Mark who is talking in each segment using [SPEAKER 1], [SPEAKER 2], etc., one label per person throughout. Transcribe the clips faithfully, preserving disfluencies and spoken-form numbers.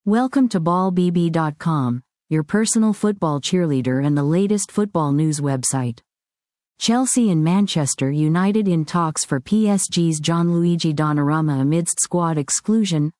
[SPEAKER 1] Welcome to ball b b dot com, your personal football cheerleader and the latest football news website. Chelsea and Manchester United in talks for P S G's Gianluigi Donnarumma amidst squad exclusion.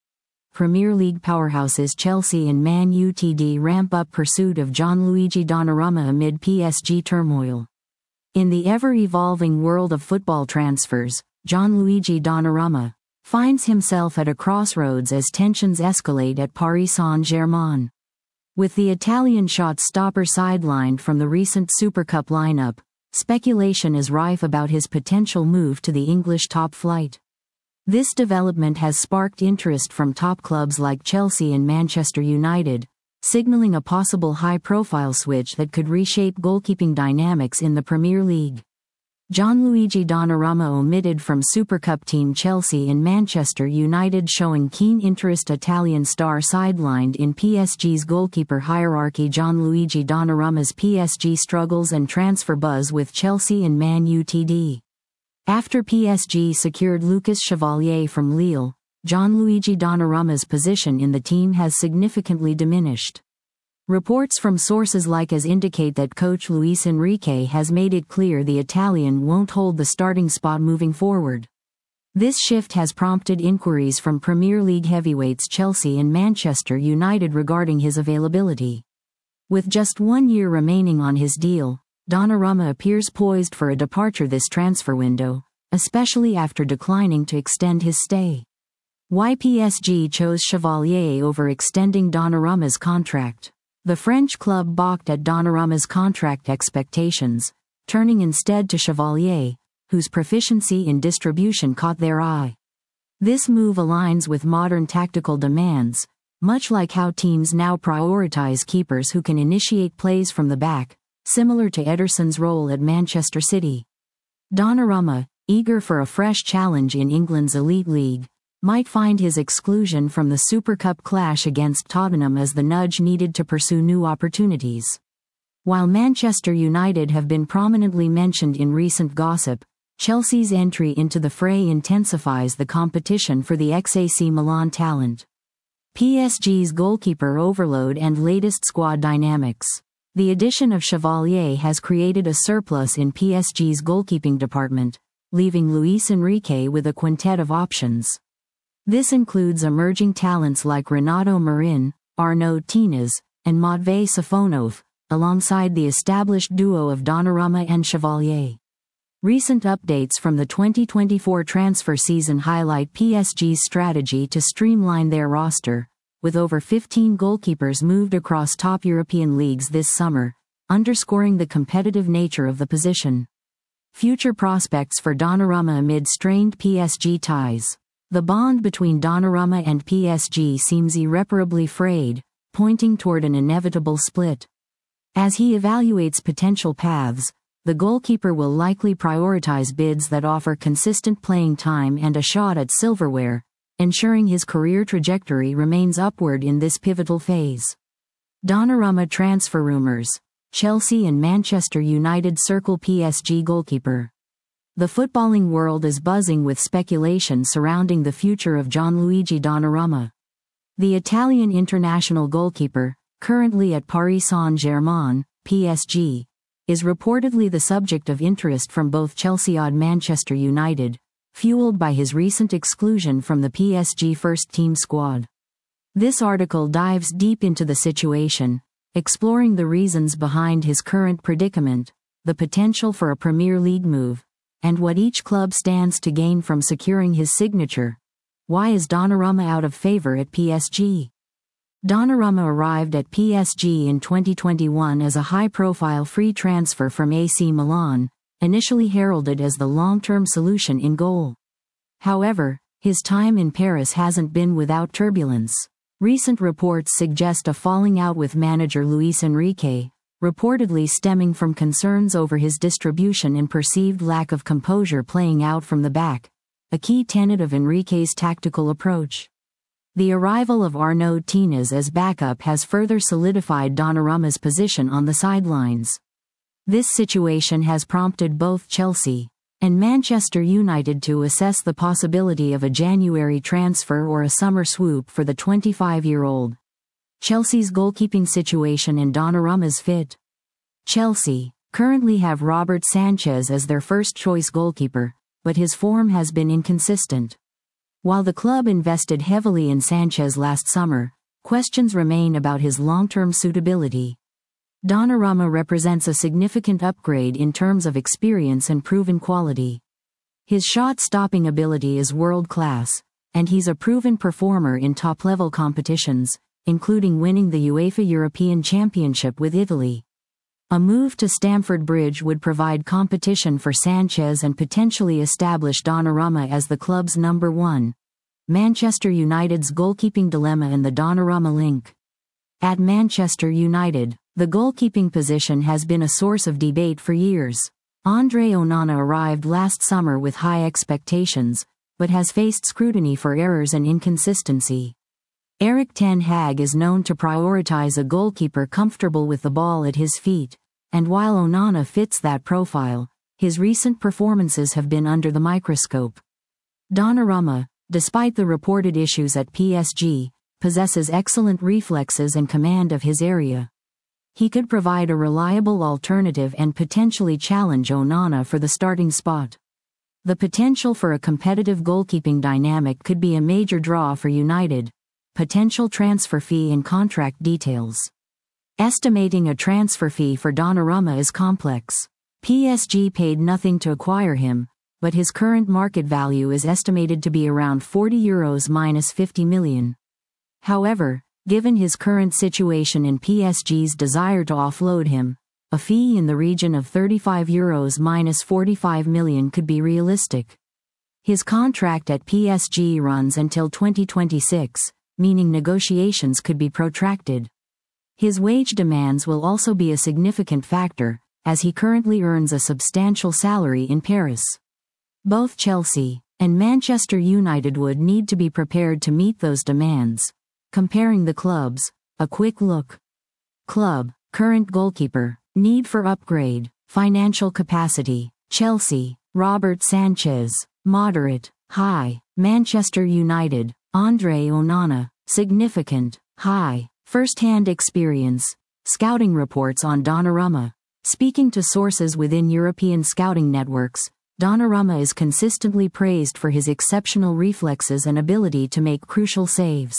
[SPEAKER 1] Premier League powerhouses Chelsea and Man United ramp up pursuit of Gianluigi Donnarumma amid P S G turmoil. In the ever-evolving world of football transfers, Gianluigi Donnarumma finds himself at a crossroads as tensions escalate at Paris Saint-Germain. With the Italian shot-stopper sidelined from the recent Super Cup lineup, speculation is rife about his potential move to the English top flight. This development has sparked interest from top clubs like Chelsea and Manchester United, signaling a possible high-profile switch that could reshape goalkeeping dynamics in the Premier League. Gianluigi Donnarumma omitted from Super Cup team Chelsea and Manchester United, showing keen interest. Italian star sidelined in P S G's goalkeeper hierarchy. Gianluigi Donnarumma's P S G struggles and transfer buzz with Chelsea and Man United. After P S G secured Lucas Chevalier from Lille, Gianluigi Donnarumma's position in the team has significantly diminished. Reports from sources like AS indicate that coach Luis Enrique has made it clear the Italian won't hold the starting spot moving forward. This shift has prompted inquiries from Premier League heavyweights Chelsea and Manchester United regarding his availability. With just one year remaining on his deal, Donnarumma appears poised for a departure this transfer window, especially after declining to extend his stay. Why P S G chose Chevalier over extending Donnarumma's contract? The French club balked at Donnarumma's contract expectations, turning instead to Chevalier, whose proficiency in distribution caught their eye. This move aligns with modern tactical demands, much like how teams now prioritize keepers who can initiate plays from the back, similar to Ederson's role at Manchester City. Donnarumma, eager for a fresh challenge in England's elite league, might find his exclusion from the Super Cup clash against Tottenham as the nudge needed to pursue new opportunities. While Manchester United have been prominently mentioned in recent gossip, Chelsea's entry into the fray intensifies the competition for the ex-A C Milan talent. P S G's goalkeeper overload and latest squad dynamics. The addition of Chevalier has created a surplus in P S G's goalkeeping department, leaving Luis Enrique with a quintet of options. This includes emerging talents like Renato Marin, Arnaud Tines, and Matvei Safonov, alongside the established duo of Donnarumma and Chevalier. Recent updates from the twenty twenty-four transfer season highlight P S G's strategy to streamline their roster, with over fifteen goalkeepers moved across top European leagues this summer, underscoring the competitive nature of the position. Future prospects for Donnarumma amid strained P S G ties. The bond between Donnarumma and P S G seems irreparably frayed, pointing toward an inevitable split. As he evaluates potential paths, the goalkeeper will likely prioritize bids that offer consistent playing time and a shot at silverware, ensuring his career trajectory remains upward in this pivotal phase. Donnarumma transfer rumors. Chelsea and Manchester United circle P S G goalkeeper. The footballing world is buzzing with speculation surrounding the future of Gianluigi Donnarumma. The Italian international goalkeeper, currently at Paris Saint-Germain, P S G, is reportedly the subject of interest from both Chelsea and Manchester United, fueled by his recent exclusion from the P S G first-team squad. This article dives deep into the situation, exploring the reasons behind his current predicament, the potential for a Premier League move, and what each club stands to gain from securing his signature. Why is Donnarumma out of favor at P S G? Donnarumma arrived at P S G in twenty twenty-one as a high-profile free transfer from A C Milan, initially heralded as the long-term solution in goal. However, his time in Paris hasn't been without turbulence. Recent reports suggest a falling out with manager Luis Enrique, reportedly stemming from concerns over his distribution and perceived lack of composure playing out from the back, a key tenet of Enrique's tactical approach. The arrival of Arnaud Tines as backup has further solidified Donnarumma's position on the sidelines. This situation has prompted both Chelsea and Manchester United to assess the possibility of a January transfer or a summer swoop for the twenty-five-year-old. Chelsea's goalkeeping situation and Donnarumma's fit. Chelsea currently have Robert Sanchez as their first-choice goalkeeper, but his form has been inconsistent. While the club invested heavily in Sanchez last summer, questions remain about his long-term suitability. Donnarumma represents a significant upgrade in terms of experience and proven quality. His shot-stopping ability is world-class, and he's a proven performer in top-level competitions, including winning the UEFA European Championship with Italy. A move to Stamford Bridge would provide competition for Sanchez and potentially establish Donnarumma as the club's number one. Manchester United's goalkeeping dilemma and the Donnarumma link. At Manchester United, the goalkeeping position has been a source of debate for years. Andre Onana arrived last summer with high expectations, but has faced scrutiny for errors and inconsistency. Erik ten Hag is known to prioritize a goalkeeper comfortable with the ball at his feet, and while Onana fits that profile, his recent performances have been under the microscope. Donnarumma, despite the reported issues at P S G, possesses excellent reflexes and command of his area. He could provide a reliable alternative and potentially challenge Onana for the starting spot. The potential for a competitive goalkeeping dynamic could be a major draw for United. Potential transfer fee and contract details. Estimating a transfer fee for Donnarumma is complex. P S G paid nothing to acquire him, but his current market value is estimated to be around forty euros minus fifty million. However, given his current situation and P S G's desire to offload him, a fee in the region of thirty-five euros minus forty-five million could be realistic. His contract at P S G runs until twenty twenty-six, meaning negotiations could be protracted. His wage demands will also be a significant factor, as he currently earns a substantial salary in Paris. Both Chelsea and Manchester United would need to be prepared to meet those demands. Comparing the clubs, a quick look. Club, current goalkeeper, need for upgrade, financial capacity, Chelsea, Robert Sanchez, moderate, high, Manchester United, Andre Onana, significant, high, first-hand experience, scouting reports on Donnarumma. Speaking to sources within European scouting networks, Donnarumma is consistently praised for his exceptional reflexes and ability to make crucial saves.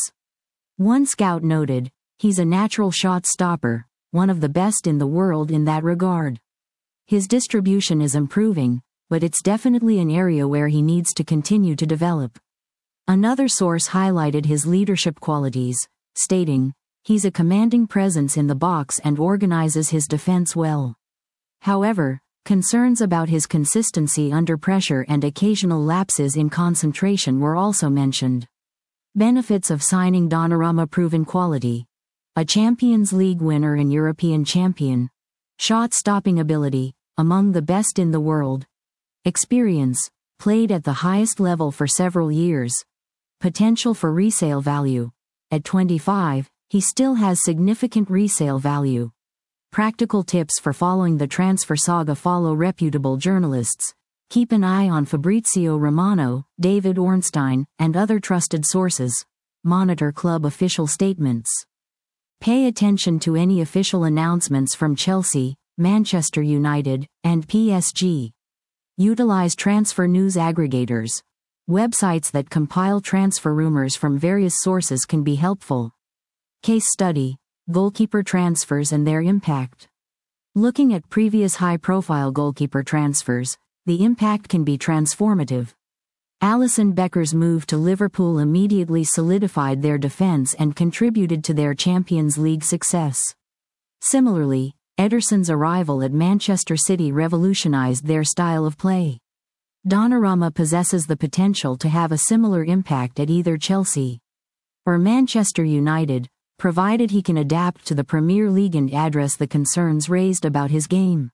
[SPEAKER 1] One scout noted, he's a natural shot stopper, one of the best in the world in that regard. His distribution is improving, but it's definitely an area where he needs to continue to develop. Another source highlighted his leadership qualities, stating, he's a commanding presence in the box and organizes his defense well. However, concerns about his consistency under pressure and occasional lapses in concentration were also mentioned. Benefits of signing Donnarumma: proven quality. A Champions League winner and European champion. Shot-stopping ability, among the best in the world. Experience, played at the highest level for several years. Potential for resale value. At twenty-five, he still has significant resale value. Practical tips for following the transfer saga: follow reputable journalists. Keep an eye on Fabrizio Romano, David Ornstein, and other trusted sources. Monitor club official statements. Pay attention to any official announcements from Chelsea, Manchester United, and P S G. Utilize transfer news aggregators. Websites that compile transfer rumors from various sources can be helpful. Case study: goalkeeper transfers and their impact. Looking at previous high-profile goalkeeper transfers, the impact can be transformative. Alisson Becker's move to Liverpool immediately solidified their defense and contributed to their Champions League success. Similarly, Ederson's arrival at Manchester City revolutionized their style of play. Donnarumma possesses the potential to have a similar impact at either Chelsea or Manchester United, provided he can adapt to the Premier League and address the concerns raised about his game.